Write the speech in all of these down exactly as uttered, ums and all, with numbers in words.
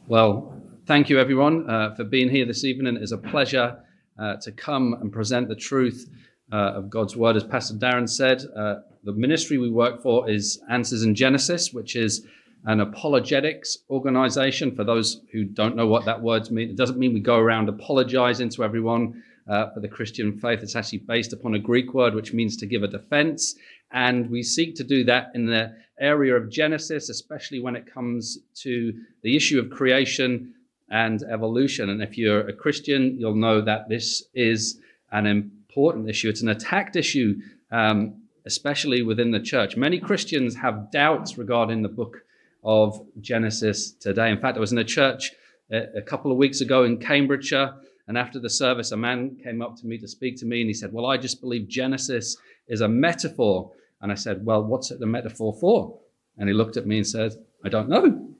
Well, thank you everyone uh, for being here this evening. It is a pleasure uh, to come and present the truth uh, of God's word. As Pastor Darren said, uh, the ministry we work for is Answers in Genesis, which is an apologetics organization. For those who don't know what that word means, it doesn't mean we go around apologizing to everyone uh, for the Christian faith. It's actually based upon a Greek word which means to give a defense. And we seek to do that in the area of Genesis, especially when it comes to the issue of creation and evolution. And if you're a Christian, you'll know that this is an important issue. It's an attacked issue, um, especially within the church. Many Christians have doubts regarding the book of Genesis today. In fact, I was in a church a, a couple of weeks ago in Cambridgeshire, and after the service, a man came up to me to speak to me, and he said, well, I just believe Genesis is a metaphor. And I said, well, what's it a metaphor for? And he looked at me and said, I don't know.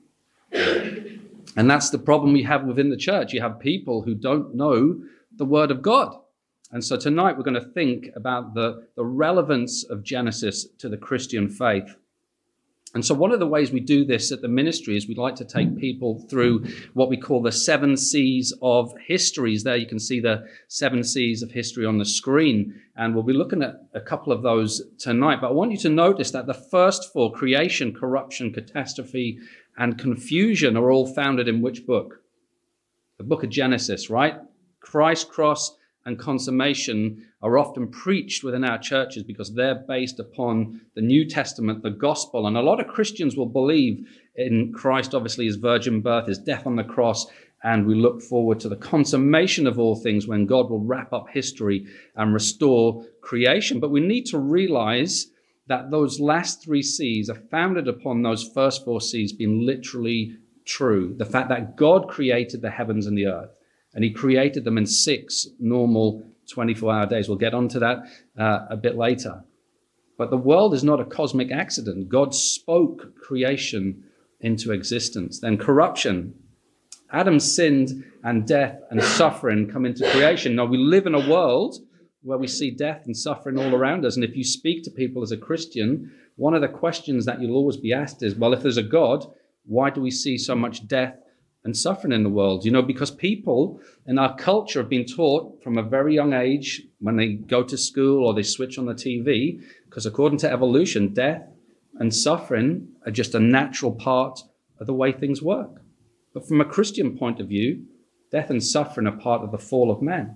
And that's the problem we have within the church. You have people who don't know the word of God. And so tonight we're going to think about the, the relevance of Genesis to the Christian faith. And so one of the ways we do this at the ministry is we'd like to take people through what we call the seven C's of histories. There you can see the seven C's of history on the screen. And we'll be looking at a couple of those tonight. But I want you to notice that the first four, creation, corruption, catastrophe, and confusion, are all founded in which book? The book of Genesis, right? Christ's cross and consummation are often preached within our churches because they're based upon the New Testament, the gospel. And a lot of Christians will believe in Christ, obviously, his virgin birth, his death on the cross, and we look forward to the consummation of all things when God will wrap up history and restore creation. But we need to realize that those last three C's are founded upon those first four C's being literally true. The fact that God created the heavens and the earth, and he created them in six normal twenty-four hour days. We'll get onto that uh, a bit later. But the world is not a cosmic accident. God spoke creation into existence. Then corruption. Adam sinned, and death and suffering come into creation. Now, we live in a world where we see death and suffering all around us. And if you speak to people as a Christian, one of the questions that you'll always be asked is, well, if there's a God, why do we see so much death and suffering in the world? You know, because people in our culture have been taught from a very young age when they go to school or they switch on the T V, because according to evolution, death and suffering are just a natural part of the way things work. But from a Christian point of view, death and suffering are part of the fall of man.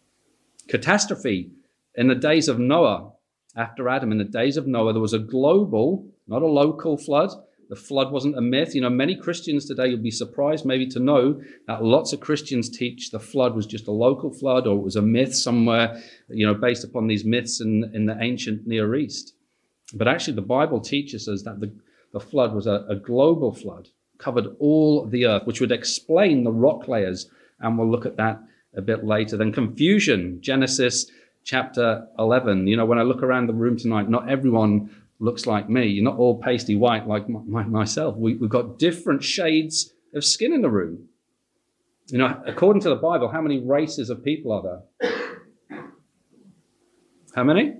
Catastrophe. In the days of Noah, after Adam, in the days of Noah, there was a global, not a local flood. The flood wasn't a myth. You know, many Christians today, you'll be surprised maybe to know that lots of Christians teach the flood was just a local flood, or it was a myth somewhere, you know, based upon these myths in, in the ancient Near East. But actually, the Bible teaches us that the, the flood was a, a global flood, covered all the earth, which would explain the rock layers. And we'll look at that a bit later. Then confusion, Genesis chapter eleven. You know, when I look around the room tonight, not everyone looks like me. You're not all pasty white like my, myself. We, we've got different shades of skin in the room. You know, according to the Bible, how many races of people are there? How many?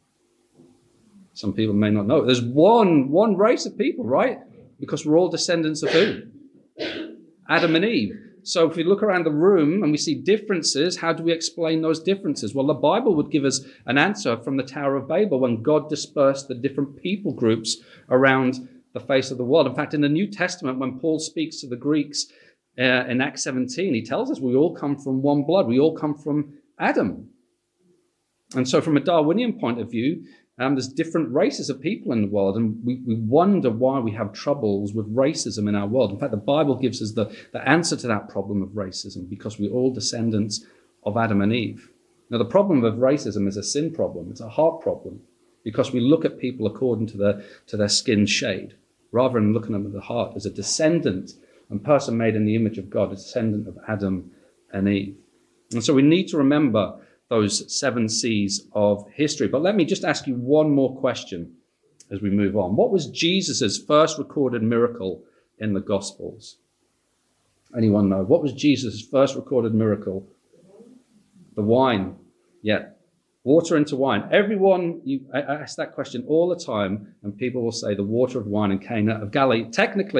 Some people may not know. There's one, one race of people, right? Because we're all descendants of who? Adam and Eve. So if we look around the room and we see differences, how do we explain those differences? Well, the Bible would give us an answer from the Tower of Babel when God dispersed the different people groups around the face of the world. In fact, in the New Testament, when Paul speaks to the Greeks uh, in Acts seventeen, he tells us we all come from one blood. We all come from Adam. And so from a Darwinian point of view, Um, there's different races of people in the world, and we, we wonder why we have troubles with racism in our world. In fact, the Bible gives us the, the answer to that problem of racism, because we're all descendants of Adam and Eve. Now, the problem of racism is a sin problem. It's a heart problem, because we look at people according to their, to their skin shade, rather than looking at them at the heart as a descendant, and person made in the image of God, a descendant of Adam and Eve. And so we need to remember those seven C's of history. But let me just ask you one more question as we move on. What was Jesus's first recorded miracle in the Gospels? Anyone know? What was Jesus' first recorded miracle? The wine. Yeah. Water into wine. Everyone, you, I ask that question all the time, and people will say the water of wine in Cana of Galilee. Technically,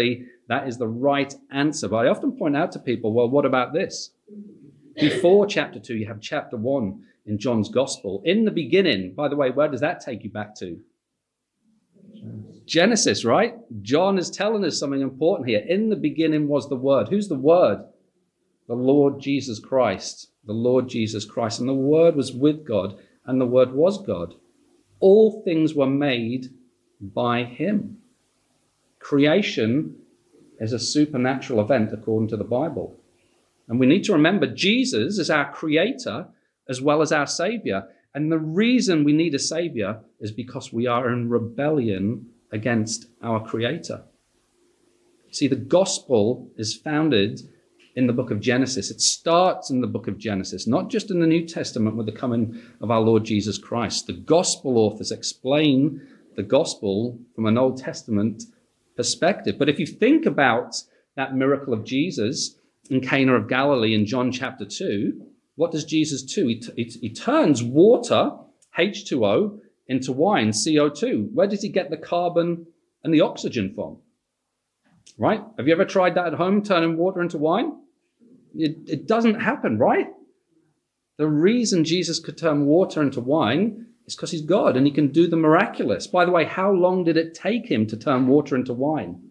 That is the right answer. But I often point out to people, well, what about this? Before chapter two, you have chapter one in John's gospel. In the beginning, by the way, where does that take you back to? Genesis, right? John is telling us something important here. In the beginning was the Word. Who's the Word? The Lord Jesus Christ. The Lord Jesus Christ. And the Word was with God, and the Word was God. All things were made by him. Creation is a supernatural event according to the Bible. And we need to remember Jesus is our creator as well as our savior. And the reason we need a savior is because we are in rebellion against our creator. See, the gospel is founded in the book of Genesis. It starts in the book of Genesis, not just in the New Testament with the coming of our Lord Jesus Christ. The gospel authors explain the gospel from an Old Testament perspective. But if you think about that miracle of Jesus in Cana of Galilee in John chapter two, what does Jesus do? He, t- he, he turns water, H two O, into wine, C O two. Where does he get the carbon and the oxygen from? Right? Have you ever tried that at home, turning water into wine? It, it doesn't happen, right? The reason Jesus could turn water into wine is because he's God and he can do the miraculous. By the way, how long did it take him to turn water into wine?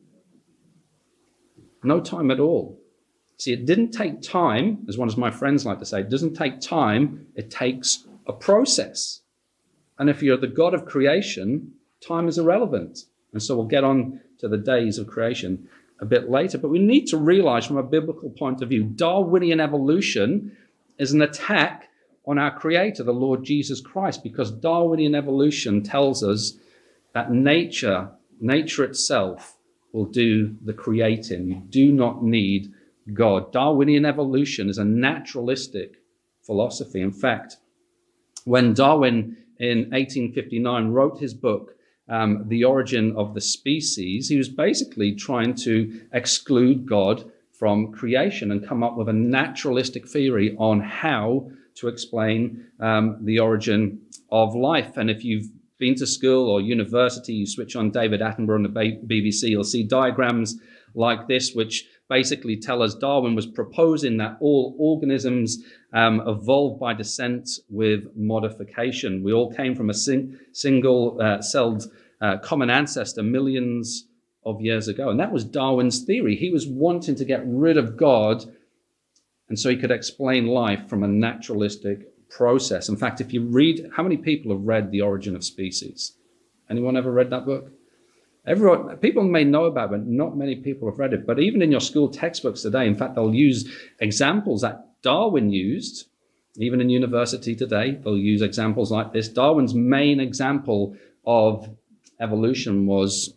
No time at all. See, it didn't take time, as one of my friends like to say, it doesn't take time, it takes a process. And if you're the God of creation, time is irrelevant. And so we'll get on to the days of creation a bit later. But we need to realize from a biblical point of view, Darwinian evolution is an attack on our creator, the Lord Jesus Christ, because Darwinian evolution tells us that nature, nature itself will do the creating. You do not need God. Darwinian evolution is a naturalistic philosophy. In fact, when Darwin in eighteen fifty-nine wrote his book, um, The Origin of the Species, he was basically trying to exclude God from creation and come up with a naturalistic theory on how to explain um, the origin of life. And if you've been to school or university, you switch on David Attenborough on the B B C, you'll see diagrams like this, which basically tell us Darwin was proposing that all organisms um, evolved by descent with modification. We all came from a sing- single uh, celled uh, common ancestor millions of years ago. And that was Darwin's theory. He was wanting to get rid of God, and so he could explain life from a naturalistic process. In fact, if you read, how many people have read The Origin of Species? Anyone ever read that book? Everyone, people may know about it, but not many people have read it. But even in your school textbooks today, in fact, they'll use examples that Darwin used. Even in university today, they'll use examples like this. Darwin's main example of evolution was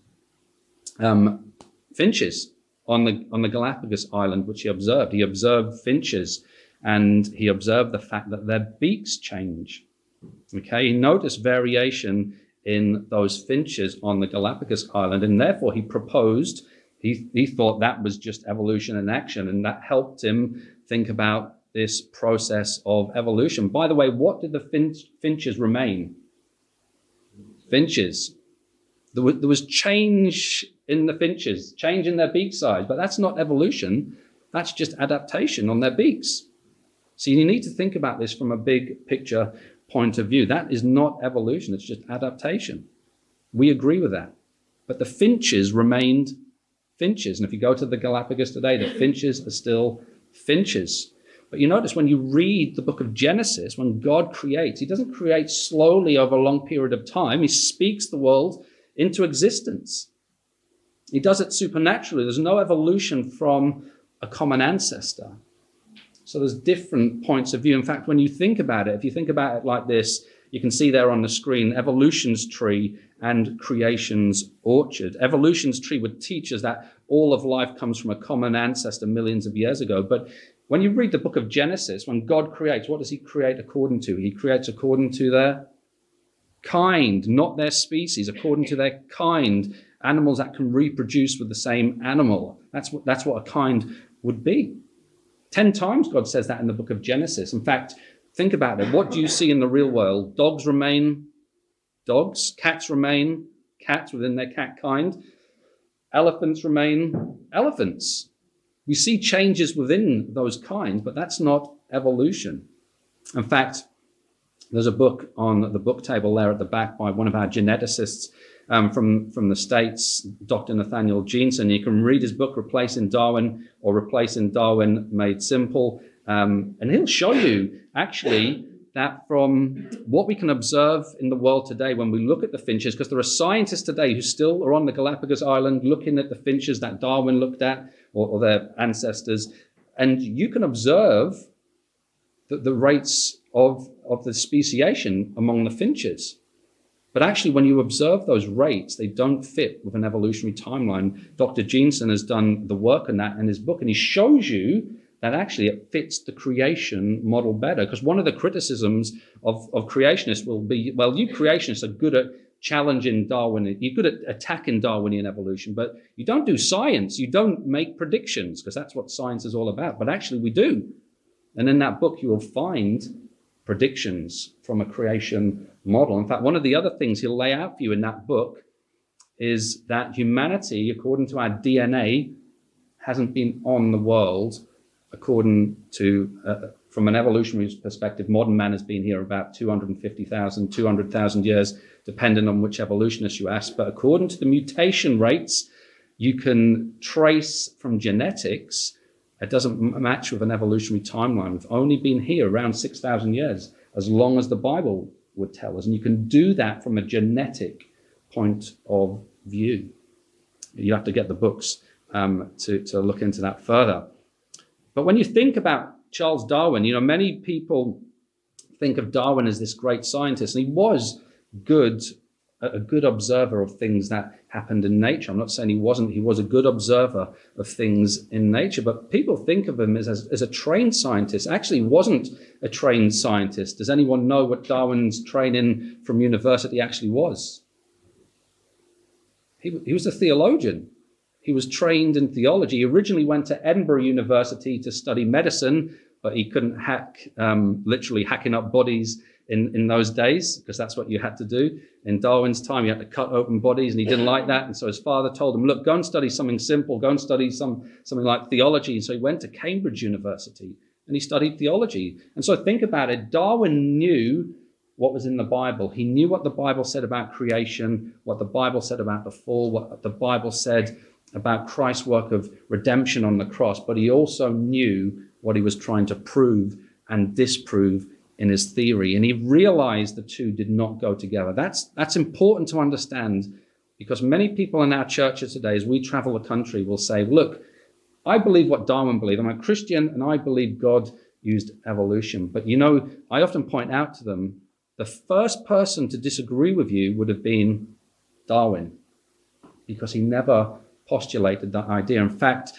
um, finches on the on the Galapagos Island, which he observed. He observed finches, and he observed the fact that their beaks change. Okay, he noticed variation in those finches on the Galapagos Island, and therefore he proposed, he, he thought that was just evolution in action, and that helped him think about this process of evolution. By the way, what did the fin- finches remain? Finches. There was, there was change in the finches, change in their beak size, but that's not evolution, that's just adaptation on their beaks. So you need to think about this from a big picture point of view. That is not evolution, it's just adaptation. We agree with that. But the finches remained finches. And if you go to the Galapagos today, the finches are still finches. But you notice when you read the book of Genesis, when God creates, he doesn't create slowly over a long period of time. He speaks the world into existence. He does it supernaturally. There's no evolution from a common ancestor. So there's different points of view. In fact, when you think about it, if you think about it like this, you can see there on the screen, evolution's tree and creation's orchard. Evolution's tree would teach us that all of life comes from a common ancestor millions of years ago. But when you read the book of Genesis, when God creates, what does he create according to? He creates according to their kind, not their species, according to their kind. Animals that can reproduce with the same animal. That's what, that's what a kind would be. Ten times God says that in the book of Genesis. In fact, think about it. What do you see in the real world? Dogs remain dogs. Cats remain cats within their cat kind. elephants remain elephants. We see changes within those kinds, but that's not evolution. In fact, there's a book on the book table there at the back by one of our geneticists um, from, from the States, Doctor Nathaniel Jeanson. You can read his book, Replacing Darwin, or Replacing Darwin Made Simple. Um, and he'll show you, actually, that from what we can observe in the world today when we look at the finches, because there are scientists today who still are on the Galapagos Island looking at the finches that Darwin looked at, or, or their ancestors, and you can observe the, the rates of, of the speciation among the finches. But actually, when you observe those rates, they don't fit with an evolutionary timeline. Doctor Jeanson has done the work on that in his book, and he shows you that actually it fits the creation model better. Because one of the criticisms of, of creationists will be, well, you creationists are good at challenging Darwin, you're good at attacking Darwinian evolution, but you don't do science, you don't make predictions, because that's what science is all about. But actually we do. And in that book, you will find predictions from a creation model. In fact, one of the other things he'll lay out for you in that book is that humanity, according to our D N A, hasn't been on the world according to, uh, from an evolutionary perspective. Modern man has been here about two hundred fifty thousand, two hundred thousand years, depending on which evolutionist you ask. But according to the mutation rates you can trace from genetics, it doesn't match with an evolutionary timeline. We've only been here around six thousand years, as long as the Bible would tell us. And you can do that from a genetic point of view. You have to get the books um, to, to look into that further. But when you think about Charles Darwin, you know, many people think of Darwin as this great scientist, and he was good, a good observer of things that happened in nature. I'm not saying he wasn't. He was a good observer of things in nature, but people think of him as, as, as a trained scientist. Actually, he wasn't a trained scientist. Does anyone know what Darwin's training from university actually was? He, he was a theologian. He was trained in theology. He originally went to Edinburgh University to study medicine, but he couldn't hack, um, literally hacking up bodies in, in those days, because that's what you had to do. In Darwin's time, you had to cut open bodies, and he didn't like that. And so his father told him, look, go and study something simple, go and study some something like theology. And so he went to Cambridge University, and he studied theology. And so think about it. Darwin knew what was in the Bible. He knew what the Bible said about creation, what the Bible said about the fall, what the Bible said about Christ's work of redemption on the cross, but he also knew what he was trying to prove and disprove in his theory. And he realized the two did not go together. That's, that's important to understand, because many people in our churches today, as we travel the country, will say, look, I believe what Darwin believed. I'm a Christian, and I believe God used evolution. But, you know, I often point out to them, the first person to disagree with you would have been Darwin, because he never postulated that idea. In fact,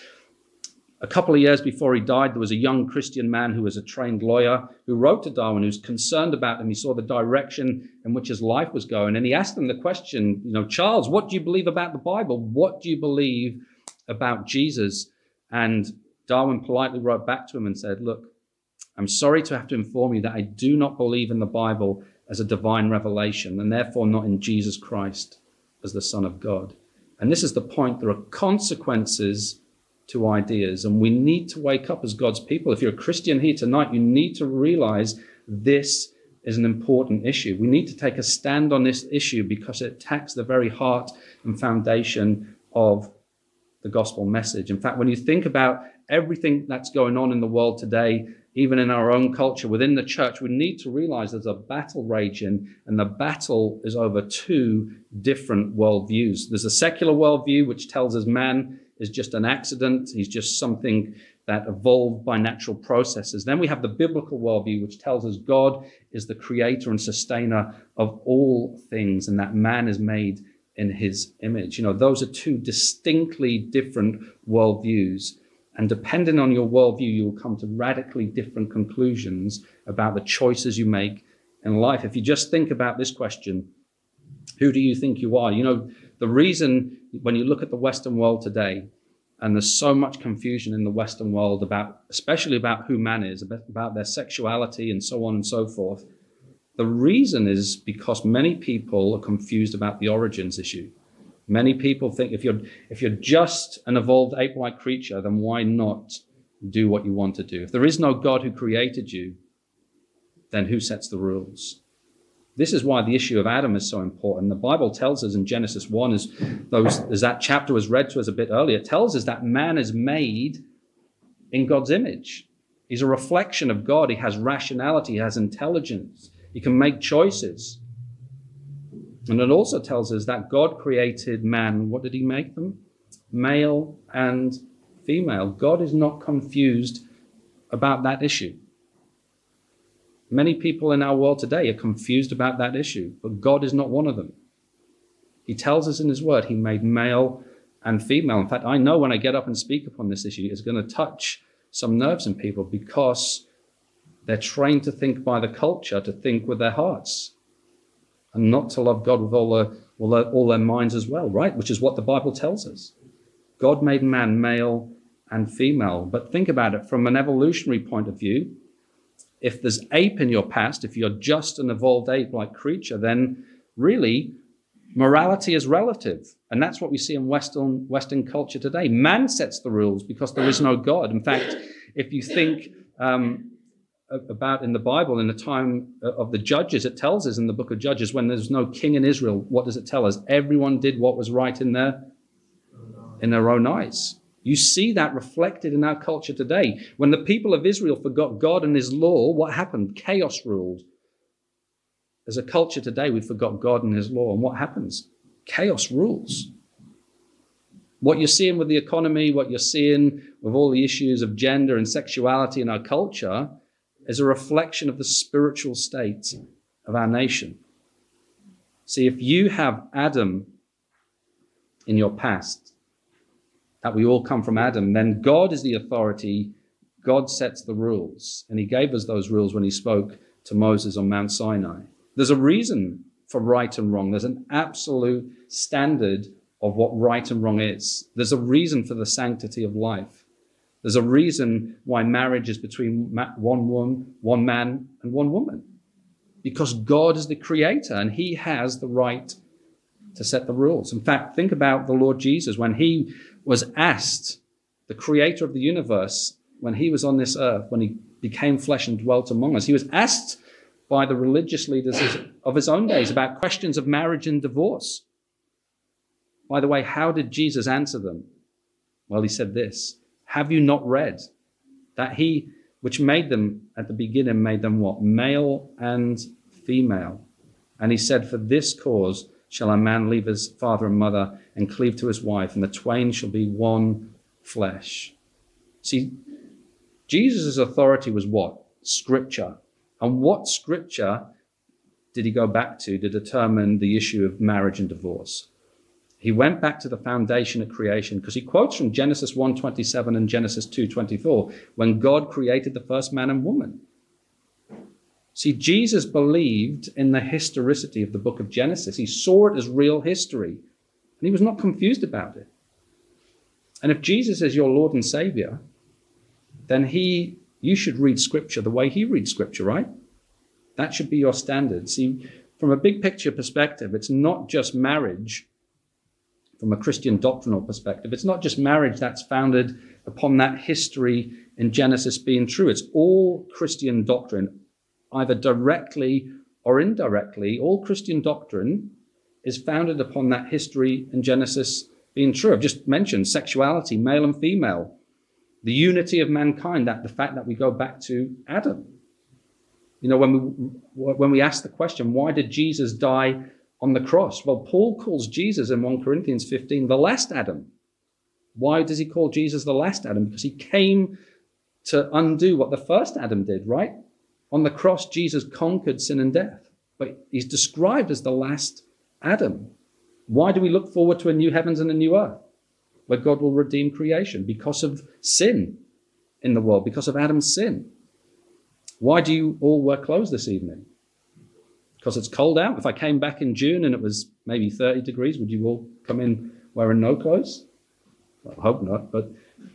a couple of years before he died, there was a young Christian man who was a trained lawyer who wrote to Darwin, who was concerned about him. He saw the direction in which his life was going. And he asked him the question, you know, Charles, what do you believe about the Bible? What do you believe about Jesus? And Darwin politely wrote back to him and said, look, I'm sorry to have to inform you that I do not believe in the Bible as a divine revelation, and therefore not in Jesus Christ as the Son of God. And this is the point. There are consequences to ideas, and we need to wake up as God's people. If you're a Christian here tonight, you need to realize this is an important issue. We need to take a stand on this issue, because it attacks the very heart and foundation of the gospel message. In fact, when you think about everything that's going on in the world today, even in our own culture, within the church, we need to realize there's a battle raging, and the battle is over two different worldviews. There's a secular worldview, which tells us man is just an accident. He's just something that evolved by natural processes. Then we have the biblical worldview, which tells us God is the creator and sustainer of all things, and that man is made in his image. You know, those are two distinctly different worldviews. And depending on your worldview, you will come to radically different conclusions about the choices you make in life. If you just think about this question, who do you think you are? You know, the reason when you look at the Western world today, and there's so much confusion in the Western world about, especially about who man is, about their sexuality and so on and so forth, the reason is because many people are confused about the origins issue. Many people think if you're if you're just an evolved ape-like creature, then why not do what you want to do? If there is no God who created you, then who sets the rules? This is why the issue of Adam is so important. The Bible tells us in Genesis one, as, those, as that chapter was read to us a bit earlier, it tells us that man is made in God's image. He's a reflection of God. He has rationality, he has intelligence. He can make choices. And it also tells us that God created man. What did he make them? Male and female. God is not confused about that issue. Many people in our world today are confused about that issue, but God is not one of them. He tells us in his word he made male and female. In fact, I know when I get up and speak upon this issue, it's going to touch some nerves in people because they're trained to think by the culture, to think with their hearts, and not to love God with all their, all their, all their minds as well, right? Which is what the Bible tells us. God made man male and female. But think about it from an evolutionary point of view. If there's ape in your past, if you're just an evolved ape-like creature, then really morality is relative. And that's what we see in Western, Western culture today. Man sets the rules because there is no God. In fact, if you think um, about in the Bible, in the time of the Judges, it tells us in the book of Judges, when there's no king in Israel, what does it tell us? Everyone did what was right in their, in their own eyes. You see that reflected in our culture today. When the people of Israel forgot God and his law, what happened? Chaos ruled. As a culture today, we forgot God and his law. And what happens? Chaos rules. What you're seeing with the economy, what you're seeing with all the issues of gender and sexuality in our culture is a reflection of the spiritual state of our nation. See, if you have Adam in your past, that we all come from Adam, then God is the authority. God sets the rules. And he gave us those rules when he spoke to Moses on Mount Sinai. There's a reason for right and wrong. There's an absolute standard of what right and wrong is. There's a reason for the sanctity of life. There's a reason why marriage is between one woman, one man and one woman. Because God is the creator and he has the right to set the rules. In fact, think about the Lord Jesus when he was asked, the creator of the universe, when he was on this earth, when he became flesh and dwelt among us, he was asked by the religious leaders of his own days about questions of marriage and divorce. By the way, how did Jesus answer them? Well, he said this, have you not read that he, which made them at the beginning, made them what? Male and female. And he said, for this cause shall a man leave his father and mother and cleave to his wife, and the twain shall be one flesh. See, Jesus' authority was what? Scripture. And what scripture did he go back to to determine the issue of marriage and divorce? He went back to the foundation of creation because he quotes from Genesis one twenty-seven and Genesis two twenty-four, when God created the first man and woman. See, Jesus believed in the historicity of the book of Genesis. He saw it as real history, and he was not confused about it. And if Jesus is your Lord and Savior, then he, you should read Scripture the way he reads Scripture, right? That should be your standard. See, from a big picture perspective, it's not just marriage, from a Christian doctrinal perspective, it's not just marriage that's founded upon that history in Genesis being true. It's all Christian doctrine, either directly or indirectly. All Christian doctrine is founded upon that history in Genesis being true. I've just mentioned sexuality, male and female, the unity of mankind, that the fact that we go back to Adam. You know, when we when we ask the question, why did Jesus die on the cross? Well, Paul calls Jesus in First Corinthians fifteen the last Adam. Why does he call Jesus the last Adam? Because he came to undo what the first Adam did, right? On the cross, Jesus conquered sin and death, but he's described as the last Adam. Why do we look forward to a new heavens and a new earth where God will redeem creation? Because of sin in the world, because of Adam's sin. Why do you all wear clothes this evening? Because it's cold out. If I came back in June and it was maybe thirty degrees, would you all come in wearing no clothes? Well, I hope not, but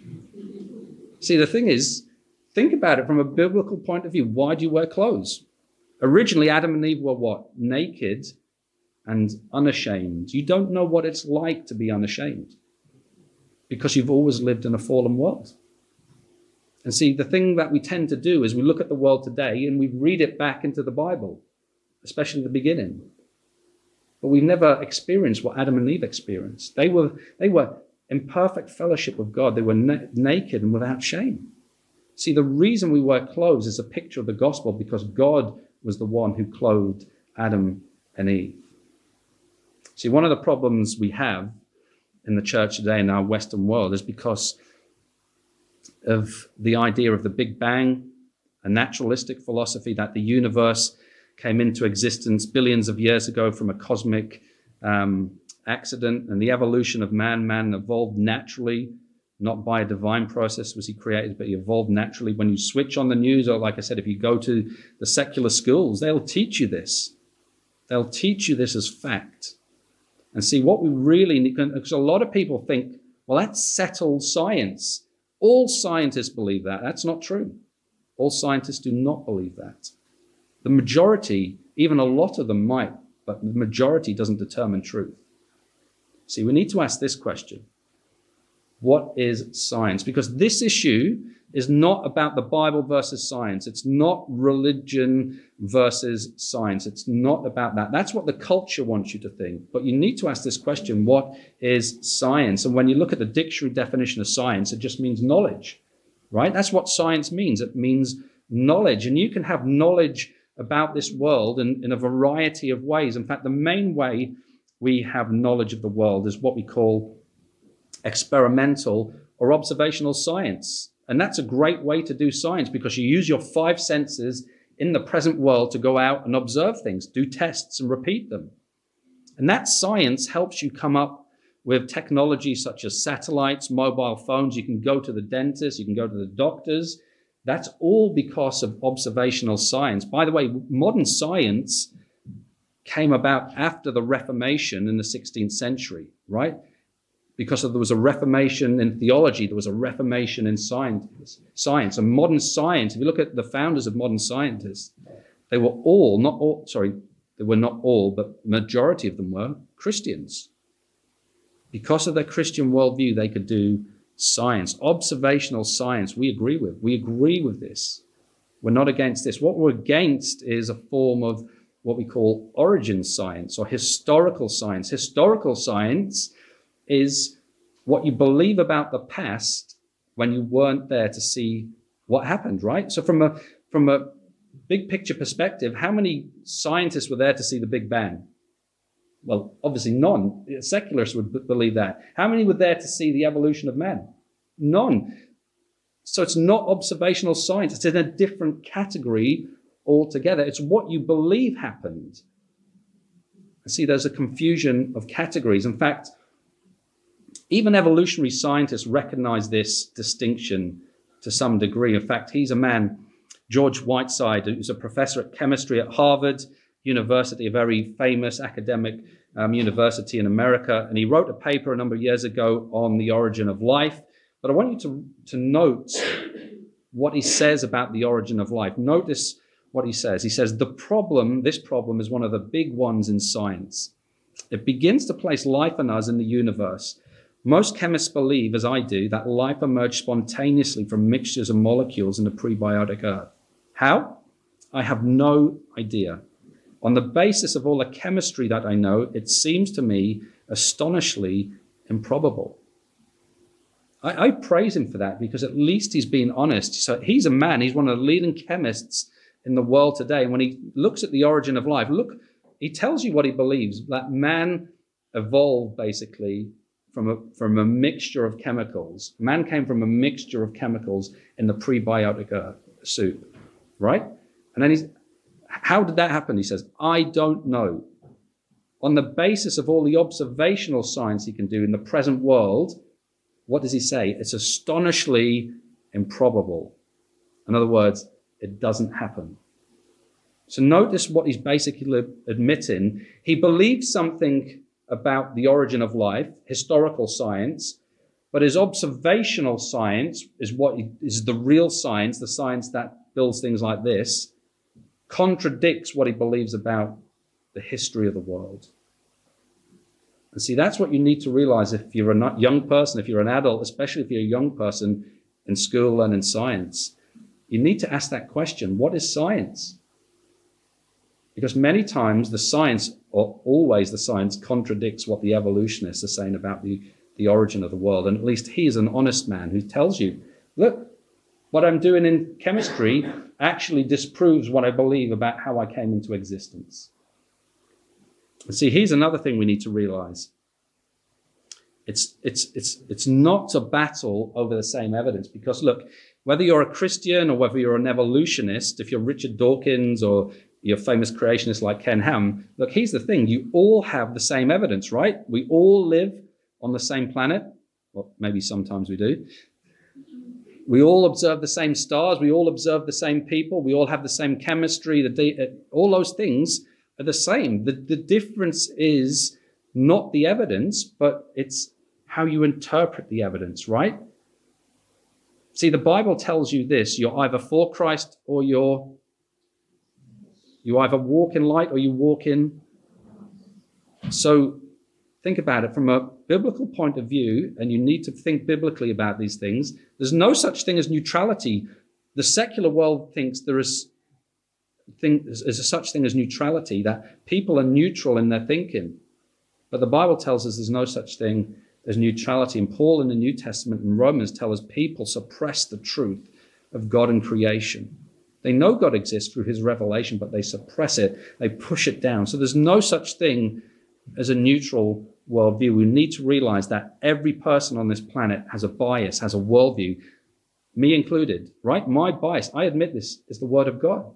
see, the thing is, think about it from a biblical point of view. Why do you wear clothes? Originally, Adam and Eve were what? Naked and unashamed. You don't know what it's like to be unashamed because you've always lived in a fallen world. And see, the thing that we tend to do is we look at the world today and we read it back into the Bible, especially the beginning. But we've never experienced what Adam and Eve experienced. They were, they were in perfect fellowship with God. They were na- naked and without shame. See, the reason we wear clothes is a picture of the gospel because God was the one who clothed Adam and Eve. See, one of the problems we have in the church today in our Western world is because of the idea of the Big Bang, a naturalistic philosophy that the universe came into existence billions of years ago from a cosmic um, accident, and the evolution of man. Man evolved naturally, not by a divine process was he created, but he evolved naturally. When you switch on the news, or like I said, if you go to the secular schools, they'll teach you this. They'll teach you this as fact. And see, what we really need, because a lot of people think, well, that's settled science. All scientists believe that. That's not true. All scientists do not believe that. The majority, even a lot of them might, but the majority doesn't determine truth. See, we need to ask this question. What is science? Because this issue is not about the Bible versus science. It's not religion versus science. It's not about that. That's what the culture wants you to think. But you need to ask this question, what is science? And when you look at the dictionary definition of science, it just means knowledge, right? That's what science means. It means knowledge. And you can have knowledge about this world in, in a variety of ways. In fact, the main way we have knowledge of the world is what we call experimental or observational science. And that's a great way to do science because you use your five senses in the present world to go out and observe things, do tests and repeat them. And that science helps you come up with technology such as satellites, mobile phones. You can go to the dentist, you can go to the doctors. That's all because of observational science. By the way, modern science came about after the Reformation in the sixteenth century, right? Because there was a reformation in theology, there was a reformation in science. Science and modern science. If you look at the founders of modern scientists, they were all, not all, sorry, they were not all, but majority of them were Christians. Because of their Christian worldview, they could do science, observational science. We agree with. We agree with this. We're not against this. What we're against is a form of what we call origin science or historical science. Historical science is what you believe about the past when you weren't there to see what happened, right? So from a from a big picture perspective, how many scientists were there to see the Big Bang? Well, obviously none. Secularists would b- believe that. How many were there to see the evolution of man? None. So it's not observational science. It's in a different category altogether. It's what you believe happened. See, there's a confusion of categories. In fact, even evolutionary scientists recognize this distinction to some degree. In fact, he's a man, George Whiteside, who's a professor of chemistry at Harvard University, a very famous academic um, university in America. And he wrote a paper a number of years ago on the origin of life. But I want you to, to note what he says about the origin of life. Notice what he says. He says, the problem, this problem is one of the big ones in science. It begins to place life on us in the universe. Most chemists believe, as I do, that life emerged spontaneously from mixtures of molecules in the prebiotic earth. How? I have no idea. On the basis of all the chemistry that I know, it seems to me astonishingly improbable. I, I praise him for that because at least he's being honest. So he's a man, he's one of the leading chemists in the world today. And when he looks at the origin of life, look, he tells you what he believes, that man evolved basically from a, from a mixture of chemicals. Man came from a mixture of chemicals in the prebiotic earth, soup, right? And then he's, how did that happen? He says, I don't know. On the basis of all the observational science he can do in the present world, what does he say? It's astonishingly improbable. In other words, it doesn't happen. So notice what he's basically admitting. He believes something about the origin of life, historical science, but his observational science is what he, is the real science, the science that builds things like this, contradicts what he believes about the history of the world. And see, that's what you need to realize if you're a young person, if you're an adult, especially if you're a young person in school learning science. You need to ask that question, what is science? Because many times the science, or always the science, contradicts what the evolutionists are saying about the, the origin of the world. And at least he is an honest man who tells you, look, what I'm doing in chemistry actually disproves what I believe about how I came into existence. And see, here's another thing we need to realize. It's, it's, it's, it's not a battle over the same evidence, because look, whether you're a Christian or whether you're an evolutionist, if you're Richard Dawkins or you're a famous creationist like Ken Ham, look, here's the thing. You all have the same evidence, right? We all live on the same planet. Well, maybe sometimes we do. We all observe the same stars. We all observe the same people. We all have the same chemistry. The de- all those things are the same. The, the difference is not the evidence, but it's how you interpret the evidence, right? See, the Bible tells you this: you're either for Christ or you're, you either walk in light or you walk in. So think about it from a biblical point of view, and you need to think biblically about these things. There's no such thing as neutrality. The secular world thinks there is, think, is a such thing as neutrality, that people are neutral in their thinking. But the Bible tells us there's no such thing as neutrality. And Paul in the New Testament and Romans tell us people suppress the truth of God and creation. They know God exists through his revelation, but they suppress it. They push it down. So there's no such thing as a neutral worldview. We need to realize that every person on this planet has a bias, has a worldview, me included, right? My bias, I admit this, is the word of God.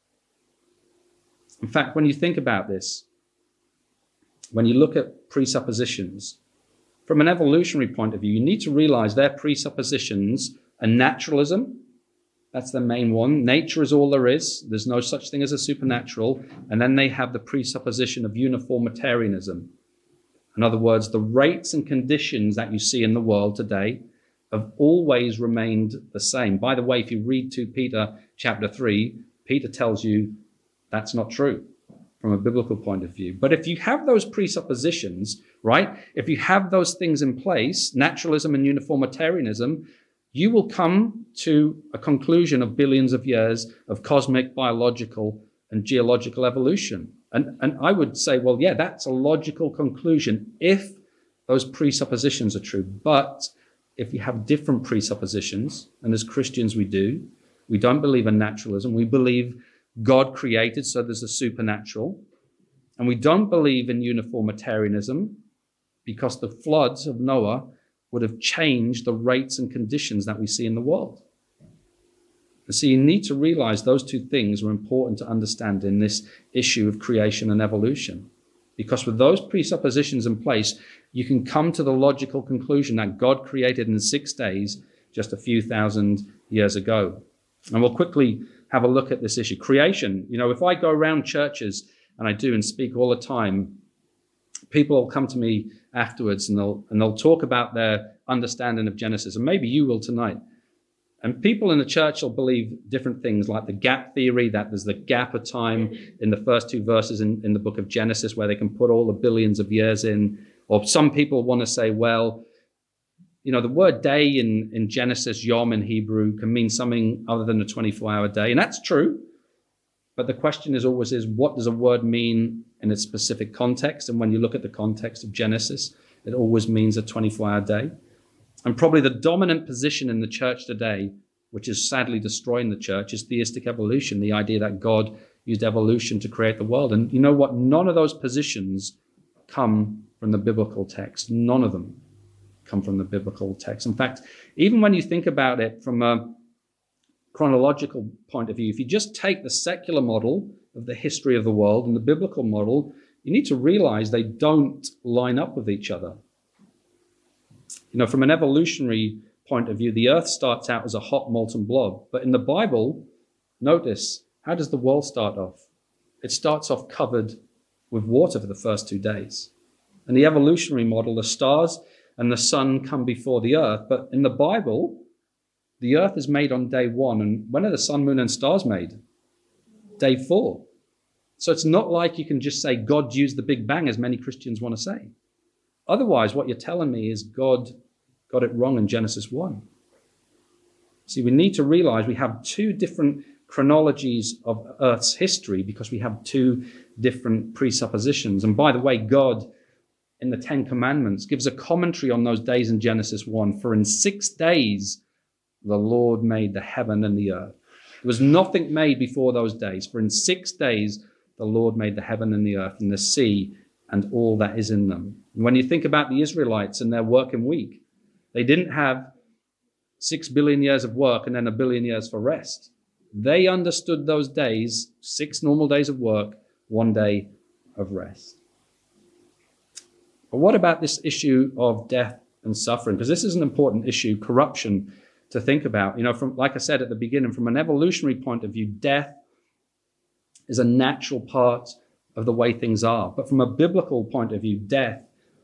In fact, when you think about this, when you look at presuppositions, from an evolutionary point of view, you need to realize their presuppositions are naturalism. That's the main one. Nature is all there is. There's no such thing as a supernatural. And then they have the presupposition of uniformitarianism. In other words, the rates and conditions that you see in the world today have always remained the same. By the way, if you read Second Peter chapter three, Peter tells you that's not true from a biblical point of view. But if you have those presuppositions, right, if you have those things in place, naturalism and uniformitarianism, you will come to a conclusion of billions of years of cosmic, biological, and geological evolution. And, and I would say, well, yeah, that's a logical conclusion if those presuppositions are true. But if you have different presuppositions, and as Christians we do, we don't believe in naturalism. We believe God created, so there's a supernatural. And we don't believe in uniformitarianism because the floods of Noah would have changed the rates and conditions that we see in the world. And so you need to realize those two things are important to understand in this issue of creation and evolution. Because with those presuppositions in place, you can come to the logical conclusion that God created in six days just a few thousand years ago. And we'll quickly have a look at this issue. Creation, you know, if I go around churches, and I do and speak all the time, people will come to me afterwards and they'll and they'll talk about their understanding of Genesis, and maybe you will tonight. And people in the church will believe different things, like the gap theory, that there's the gap of time in the first two verses in, in the book of Genesis where they can put all the billions of years in. Or some people want to say, well, you know, the word day in, in Genesis, yom in Hebrew, can mean something other than a twenty-four hour day. And that's true. But the question is always is, what does a word mean in its specific context? And when you look at the context of Genesis, it always means a twenty-four hour day. And probably the dominant position in the church today, which is sadly destroying the church, is theistic evolution, the idea that God used evolution to create the world. And you know what? None of those positions come from the biblical text. None of them come from the biblical text. In fact, even when you think about it from a chronological point of view, if you just take the secular model of the history of the world and the biblical model, you need to realize they don't line up with each other. You know, from an evolutionary point of view, the earth starts out as a hot molten blob. But in the Bible, notice, how does the world start off? It starts off covered with water for the first two days. In the evolutionary model, the stars and the sun come before the earth. But in the Bible, the earth is made on day one. And when are the sun, moon, and stars made? Day four. So it's not like you can just say God used the Big Bang, as many Christians want to say. Otherwise, what you're telling me is God got it wrong in Genesis one. See, we need to realize we have two different chronologies of Earth's history because we have two different presuppositions. And by the way, God, in the Ten Commandments, gives a commentary on those days in Genesis one. For in six days, the Lord made the heaven and the earth. There was nothing made before those days. For in six days, the Lord made the heaven and the earth and the sea and all that is in them. And when you think about the Israelites and their working week, they didn't have six billion years of work and then a billion years for rest. They understood those days, six normal days of work, one day of rest. But what about this issue of death and suffering? Because this is an important issue, corruption, to think about. You know, from like I said at the beginning, from an evolutionary point of view, death is a natural part of the way things are. But from a biblical point of view, death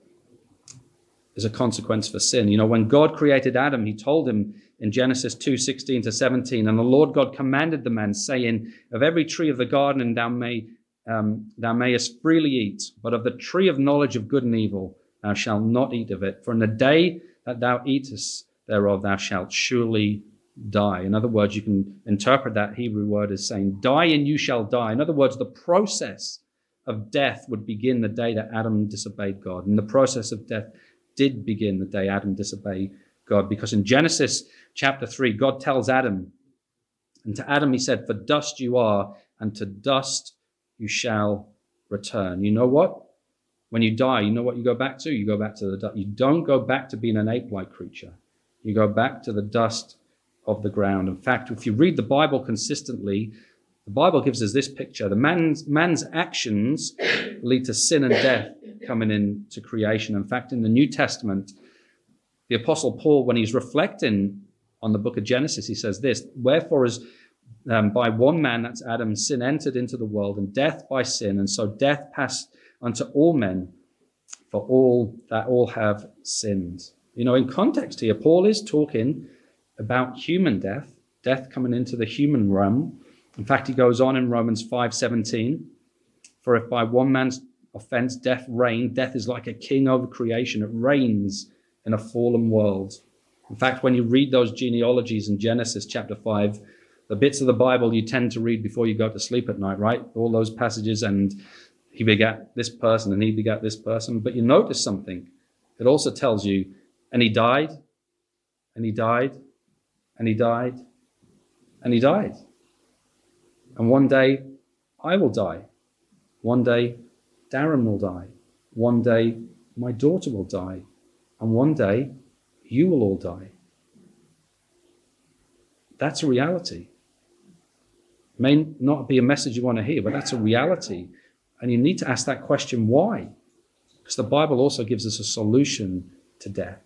is a consequence for sin. You know, when God created Adam, he told him in Genesis two sixteen to seventeen, and the Lord God commanded the man, saying, of every tree of the garden thou may um, thou mayest freely eat, but of the tree of knowledge of good and evil thou shalt not eat of it. For in the day that thou eatest thereof thou shalt surely die. In other words, you can interpret that Hebrew word as saying, die and you shall die. In other words, the process of death would begin the day that Adam disobeyed God. And the process of death did begin the day Adam disobeyed God, because in Genesis chapter three, God tells Adam, and to Adam he said, for dust you are, and to dust you shall return. You know what? When you die, you know what you go back to? You go back to the dust. You don't go back to being an ape-like creature. You go back to the dust of the ground. In fact, if you read the Bible consistently, the Bible gives us this picture. The man's, man's actions lead to sin and death coming into creation. In fact, in the New Testament, the Apostle Paul, when he's reflecting on the book of Genesis, he says this, wherefore as um, by one man, that's Adam, sin entered into the world, and death by sin, and so death passed unto all men, for all that all have sinned. You know, in context here, Paul is talking about human death, death coming into the human realm. In fact, he goes on in Romans five seventeen, for if by one man's offense death reigned, death is like a king over creation. It reigns in a fallen world. In fact, when you read those genealogies in Genesis chapter five, the bits of the Bible you tend to read before you go to sleep at night, right? All those passages, and he begat this person and he begat this person. But you notice something. It also tells you, and he died, and he died, and he died, and he died. And one day I will die. One day Darren will die. One day my daughter will die. And one day you will all die. That's a reality. It may not be a message you want to hear, but that's a reality. And you need to ask that question, why? Because the Bible also gives us a solution to death.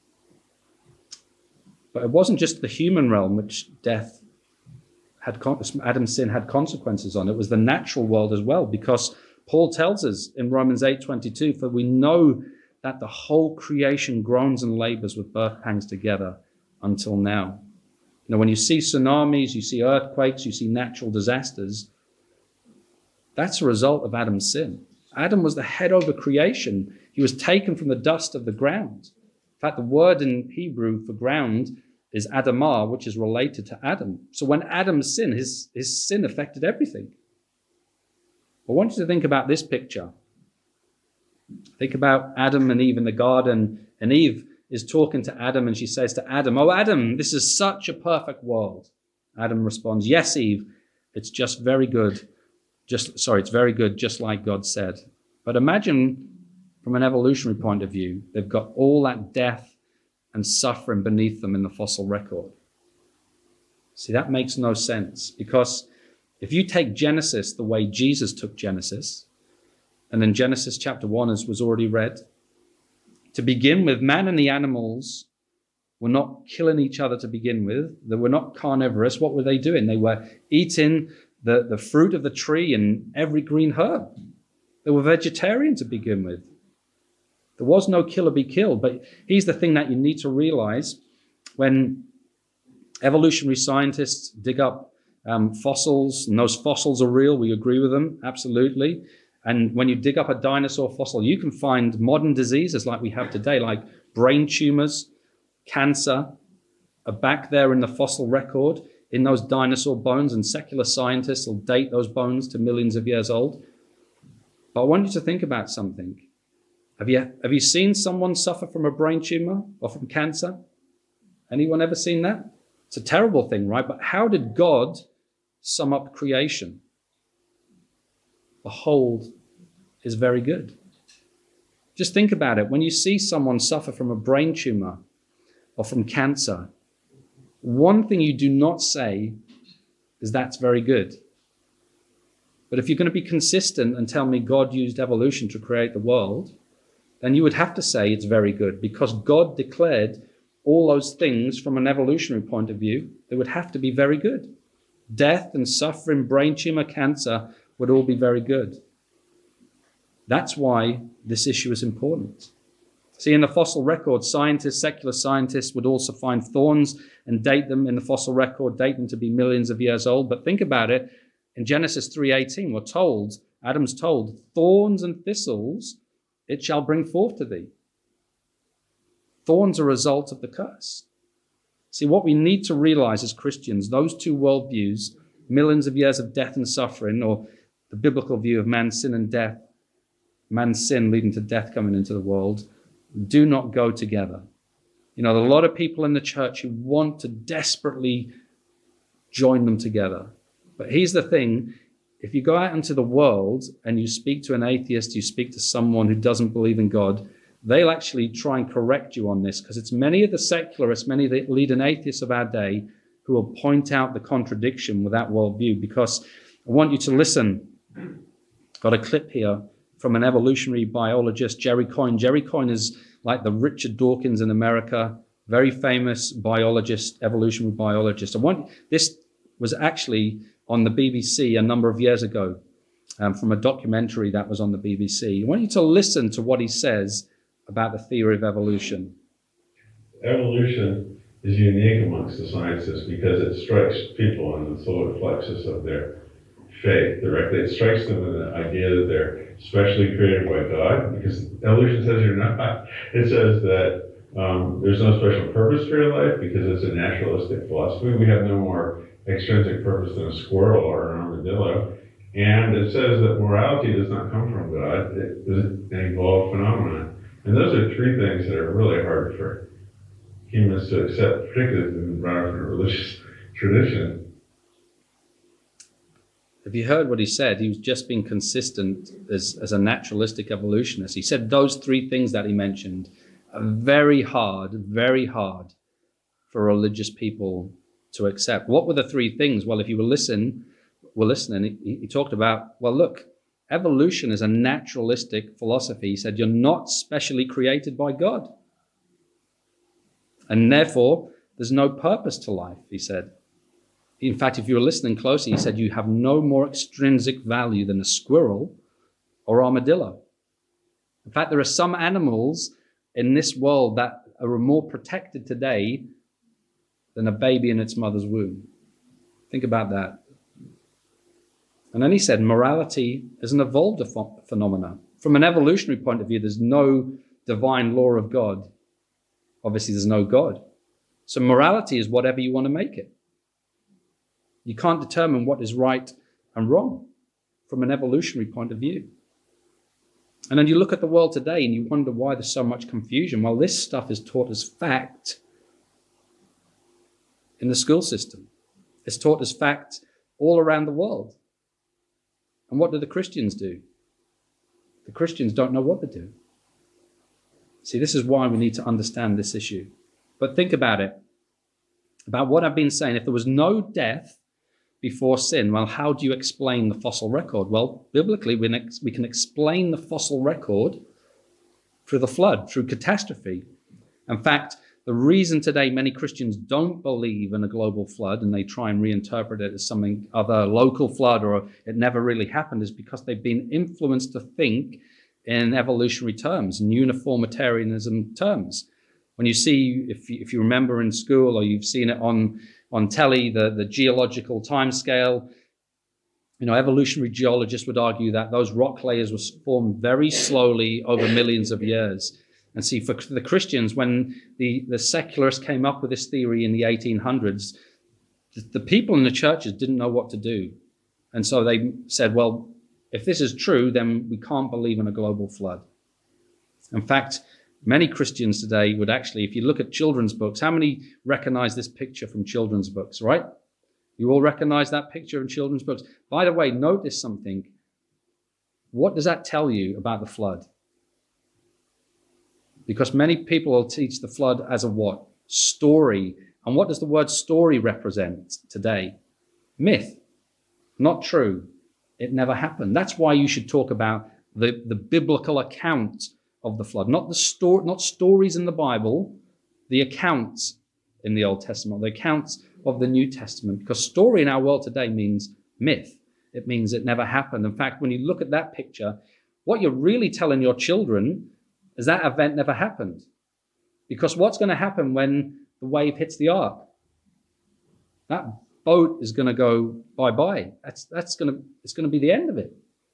But it wasn't just the human realm which death had, Adam's sin had consequences on. It was the natural world as well, because Paul tells us in Romans eight twenty-two, for we know that the whole creation groans and labors with birth pangs together until now. You know, when you see tsunamis, you see earthquakes, you see natural disasters, that's a result of Adam's sin. Adam was the head over creation. He was taken from the dust of the ground. In fact, the word in Hebrew for ground is Adamah, which is related to Adam. So when Adam sinned, his, his sin affected everything. I want you to think about this picture. Think about Adam and Eve in the garden, and Eve is talking to Adam, and she says to Adam, oh, Adam, this is such a perfect world. Adam responds, yes, Eve, it's just very good. Just, sorry, it's very good, just like God said. But imagine from an evolutionary point of view, they've got all that death and suffering beneath them in the fossil record. See, that makes no sense, because if you take Genesis the way Jesus took Genesis, and in Genesis chapter one, as was already read, to begin with, man and the animals were not killing each other to begin with. They were not carnivorous. What were they doing? They were eating the, the fruit of the tree and every green herb. They were vegetarian to begin with. There was no kill or be killed. But here's the thing that you need to realize. When evolutionary scientists dig up um, fossils, and those fossils are real, we agree with them, absolutely. And when you dig up a dinosaur fossil, you can find modern diseases like we have today, like brain tumors, cancer, are back there in the fossil record in those dinosaur bones, and secular scientists will date those bones to millions of years old. But I want you to think about something. Have you, have you seen someone suffer from a brain tumor or from cancer? Anyone ever seen that? It's a terrible thing, right? But how did God sum up creation? Behold is very good. Just think about it. When you see someone suffer from a brain tumor or from cancer, one thing you do not say is that's very good. But if you're going to be consistent and tell me God used evolution to create the world, then you would have to say it's very good, because God declared all those things from an evolutionary point of view, they would have to be very good. Death and suffering, brain tumor, cancer would all be very good. That's why this issue is important. See, in the fossil record, scientists, secular scientists would also find thorns and date them in the fossil record, date them to be millions of years old. But think about it. In Genesis three eighteen, we're told, Adam's told, thorns and thistles it shall bring forth to thee. Thorns are a result of the curse. See, what we need to realize as Christians, those two worldviews, millions of years of death and suffering, or the biblical view of man's sin and death, man's sin leading to death coming into the world, do not go together. You know, there are a lot of people in the church who want to desperately join them together. But here's the thing. If you go out into the world and you speak to an atheist, you speak to someone who doesn't believe in God, they'll actually try and correct you on this, because it's many of the secularists, many of the leading atheists of our day who will point out the contradiction with that worldview. Because I want you to listen. Got a clip here from an evolutionary biologist, Jerry Coyne. Jerry Coyne is like the Richard Dawkins in America, very famous biologist, evolutionary biologist. I want this was actually on the B B C a number of years ago, um, from a documentary that was on the B B C. I want you to listen to what he says about the theory of evolution. Evolution is unique amongst the scientists because it strikes people in the solar plexus of their faith directly. It strikes them with the idea that they're specially created by God, because evolution says you're not. It says that um, there's no special purpose for your life because it's a naturalistic philosophy. We have no more extrinsic purpose than a squirrel or an armadillo. And it says that morality does not come from God. It is an evolved phenomenon. And those are three things that are really hard for humans to accept, particularly if they've been brought up in a religious tradition. Have you heard what he said? He was just being consistent as, as a naturalistic evolutionist. He said those three things that he mentioned are very hard, very hard for religious people to accept. What were the three things? Well, if you will listen, were listening, he, he talked about, well, look, evolution is a naturalistic philosophy. He said, you're not specially created by God. And therefore, there's no purpose to life, he said. In fact, if you were listening closely, he said you have no more extrinsic value than a squirrel or armadillo. In fact, there are some animals in this world that are more protected today than a baby in its mother's womb. Think about that. And then he said morality is an evolved ph- phenomena. From an evolutionary point of view, there's no divine law of God. Obviously, there's no God. So morality is whatever you want to make it. You can't determine what is right and wrong from an evolutionary point of view. And then you look at the world today and you wonder why there's so much confusion. Well, this stuff is taught as fact in the school system. It's taught as fact all around the world. And what do the Christians do? The Christians don't know what to do. See, this is why we need to understand this issue. But think about it, about what I've been saying. If there was no death before sin, well, how do you explain the fossil record? Well, biblically, we, ne- we can explain the fossil record through the flood, through catastrophe. In fact, the reason today many Christians don't believe in a global flood and they try and reinterpret it as something other, local flood, or it never really happened, is because they've been influenced to think in evolutionary terms, in uniformitarianism terms. When you see, if you, if you remember in school or you've seen it on, on telly, the, the geological time scale, You know, evolutionary geologists would argue that those rock layers were formed very slowly over millions of years. And see, for the Christians, when the, the secularists came up with this theory in the eighteen hundreds, the, the people in the churches didn't know what to do. And so they said, well, if this is true, then we can't believe in a global flood. In fact, many Christians today would actually, if you look at children's books, how many recognize this picture from children's books, right? You all recognize that picture in children's books. By the way, notice something. What does that tell you about the flood? Because many people will teach the flood as a what? Story. And what does the word story represent today? Myth. Not true. It never happened. That's why you should talk about the, the biblical account of the flood. Not the story, not stories in the Bible, the accounts in the Old Testament, the accounts of the New Testament. Because story in our world today means myth. It means it never happened. In fact, when you look at that picture, what you're really telling your children is that event never happened. Because what's going to happen when the wave hits the ark? That boat is going to go bye-bye. That's that's going to it's going to be the end of it.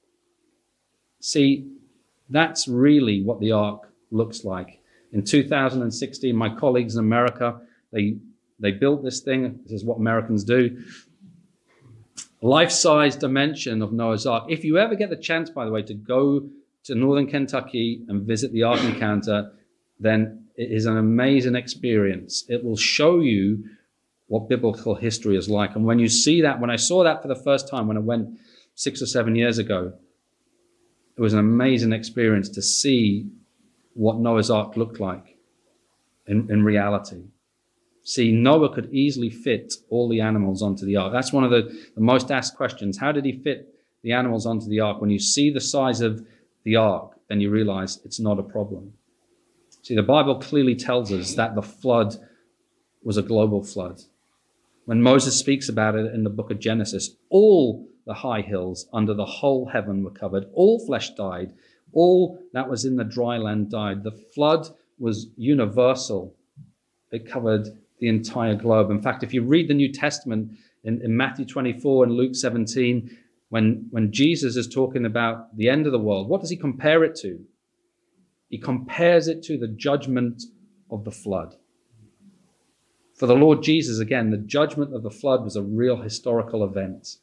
See, that's really what the ark looks like. In two thousand sixteen, my colleagues in America, they they built this thing. This is what Americans do. Life-size dimension of Noah's Ark. If you ever get the chance, by the way, to go to northern Kentucky and visit the Ark Encounter, then it is an amazing experience. It will show you what biblical history is like. And when you see that, when I saw that for the first time, when I went six or seven years ago, it was an amazing experience to see what Noah's Ark looked like in, in reality. See, Noah could easily fit all the animals onto the ark. That's one of the, the most asked questions. How did he fit the animals onto the ark? When you see the size of the ark, then you realize it's not a problem. See, the Bible clearly tells us that the flood was a global flood. When Moses speaks about it in the book of Genesis, all the high hills under the whole heaven were covered. All flesh died. All that was in the dry land died. The flood was universal. It covered the entire globe. In fact, if you read the New Testament in, in Matthew twenty-four and Luke seventeen, when, when Jesus is talking about the end of the world, what does he compare it to? He compares it to the judgment of the flood. For the Lord Jesus, again, the judgment of the flood was a real historical event.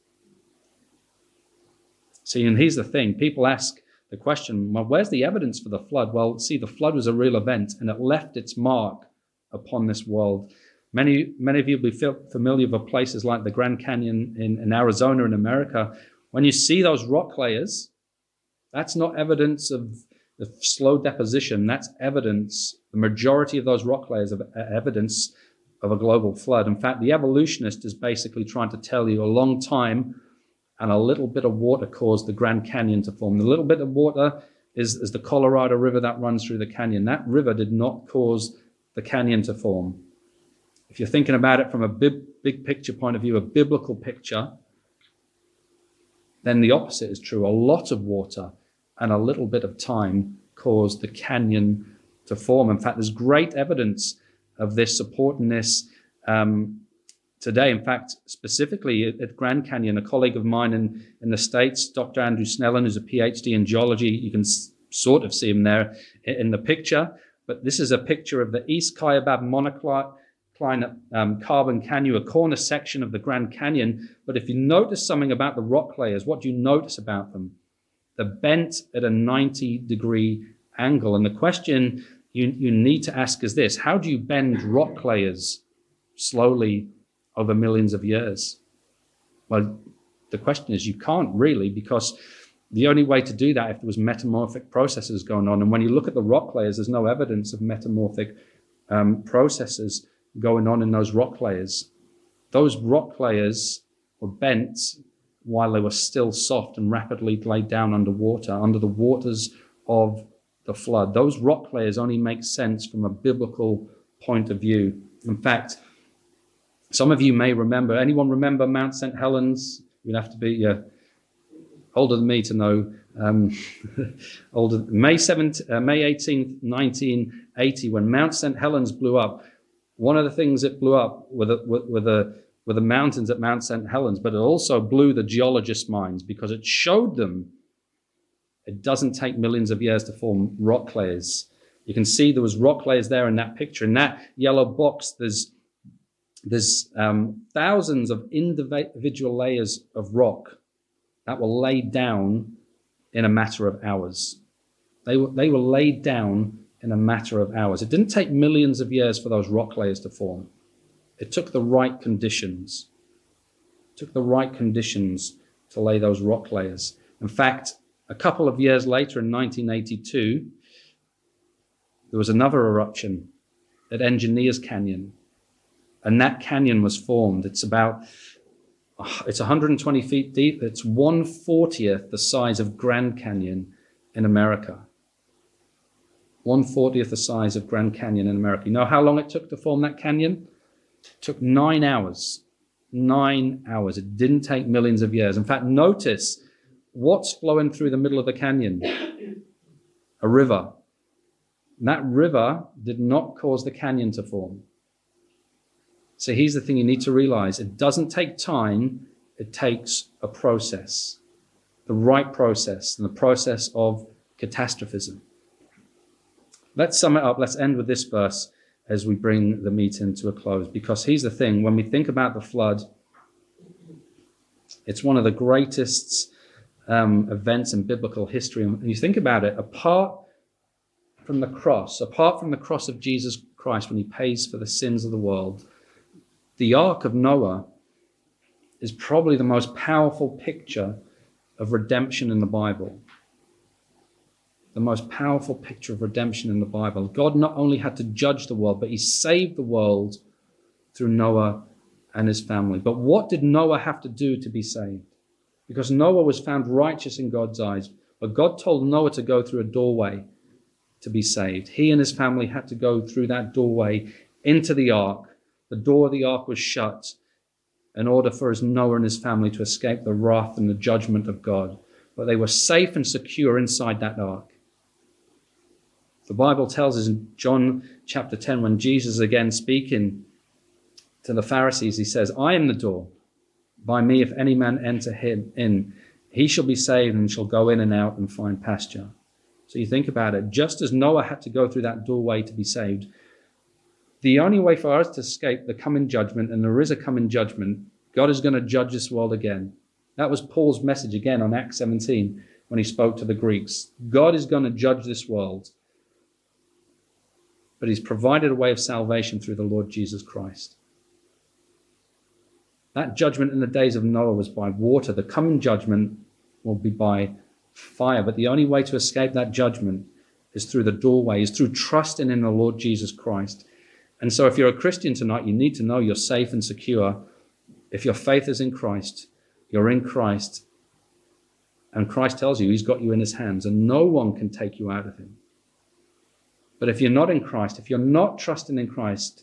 See, and here's the thing. People ask the question, well, where's the evidence for the flood? Well, see, the flood was a real event, and it left its mark upon this world. Many, many of you will be familiar with places like the Grand Canyon in, in Arizona in America. When you see those rock layers, that's not evidence of the slow deposition. That's evidence, the majority of those rock layers are evidence of a global flood. In fact, the evolutionist is basically trying to tell you a long time and a little bit of water caused the Grand Canyon to form. The little bit of water is, is the Colorado River that runs through the canyon. That river did not cause the canyon to form. If you're thinking about it from a big, big picture point of view, a biblical picture, then the opposite is true. A lot of water and a little bit of time caused the canyon to form. In fact, there's great evidence of this supporting this um, today. In fact, specifically at, at Grand Canyon, a colleague of mine in, in the States, Doctor Andrew Snellen, who's a PhD in geology, you can s- sort of see him there in, in the picture. But this is a picture of the East Kaibab monocline um, carbon canyon, a corner section of the Grand Canyon. But if you notice something about the rock layers, what do you notice about them? They're bent at a ninety degree angle. And the question you, you need to ask is this: how do you bend rock layers slowly over millions of years? Well, the question is you can't really, because the only way to do that if there was metamorphic processes going on. And when you look at the rock layers, there's no evidence of metamorphic um, processes going on in those rock layers. Those rock layers were bent while they were still soft and rapidly laid down under water, under the waters of the flood. Those rock layers only make sense from a biblical point of view. In fact, some of you may remember, anyone remember Mount Saint Helens? You'd have to be uh, older than me to know. Um, older, May seventeenth, uh, May eighteenth, nineteen eighty, when Mount Saint Helens blew up. One of the things that blew up were the, were the, were the mountains at Mount Saint Helens, but it also blew the geologists' minds because it showed them it doesn't take millions of years to form rock layers. You can see there was rock layers there in that picture. In that yellow box, there's, there's um, thousands of individual layers of rock that were laid down in a matter of hours. They were, they were laid down in a matter of hours. It didn't take millions of years for those rock layers to form. It took the right conditions. It took the right conditions to lay those rock layers. In fact, a couple of years later in nineteen eighty-two, there was another eruption at Engineers Canyon. And that canyon was formed. It's about, it's one hundred twenty feet deep. It's one fortieth the size of Grand Canyon in America. one fortieth the size of Grand Canyon in America. You know how long it took to form that canyon? It took nine hours. Nine hours. It didn't take millions of years. In fact, notice what's flowing through the middle of the canyon. A river. And that river did not cause the canyon to form. So here's the thing you need to realize. It doesn't take time. It takes a process. The right process. And the process of catastrophism. Let's sum it up. Let's end with this verse as we bring the meeting to a close. Because here's the thing. When we think about the flood, it's one of the greatest um, events in biblical history. And you think about it, apart from the cross, apart from the cross of Jesus Christ when he pays for the sins of the world, the Ark of Noah is probably the most powerful picture of redemption in the Bible. The most powerful picture of redemption in the Bible. God not only had to judge the world, but he saved the world through Noah and his family. But what did Noah have to do to be saved? Because Noah was found righteous in God's eyes. But God told Noah to go through a doorway to be saved. He and his family had to go through that doorway into the ark. The door of the ark was shut in order for his Noah and his family to escape the wrath and the judgment of God. But they were safe and secure inside that ark. The Bible tells us in John chapter ten, when Jesus is again speaking to the Pharisees, he says, I am the door. By me, if any man enter him in, he shall be saved and shall go in and out and find pasture. So you think about it, just as Noah had to go through that doorway to be saved, the only way for us to escape the coming judgment, and there is a coming judgment, God is going to judge this world again. That was Paul's message again on Acts seventeen when he spoke to the Greeks. God is going to judge this world. But he's provided a way of salvation through the Lord Jesus Christ. That judgment in the days of Noah was by water. The coming judgment will be by fire. But the only way to escape that judgment is through the doorway, is through trusting in the Lord Jesus Christ. And so if you're a Christian tonight, you need to know you're safe and secure. If your faith is in Christ, you're in Christ. And Christ tells you he's got you in his hands and no one can take you out of him. But if you're not in Christ, if you're not trusting in Christ,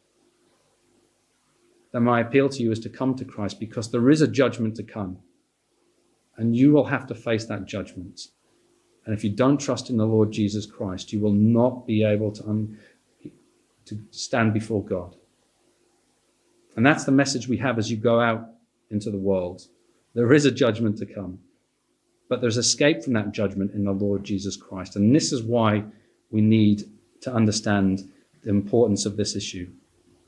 then my appeal to you is to come to Christ, because there is a judgment to come. And you will have to face that judgment. And if you don't trust in the Lord Jesus Christ, you will not be able to, un- to stand before God. And that's the message we have as you go out into the world. There is a judgment to come. But there's escape from that judgment in the Lord Jesus Christ. And this is why we need to understand the importance of this issue.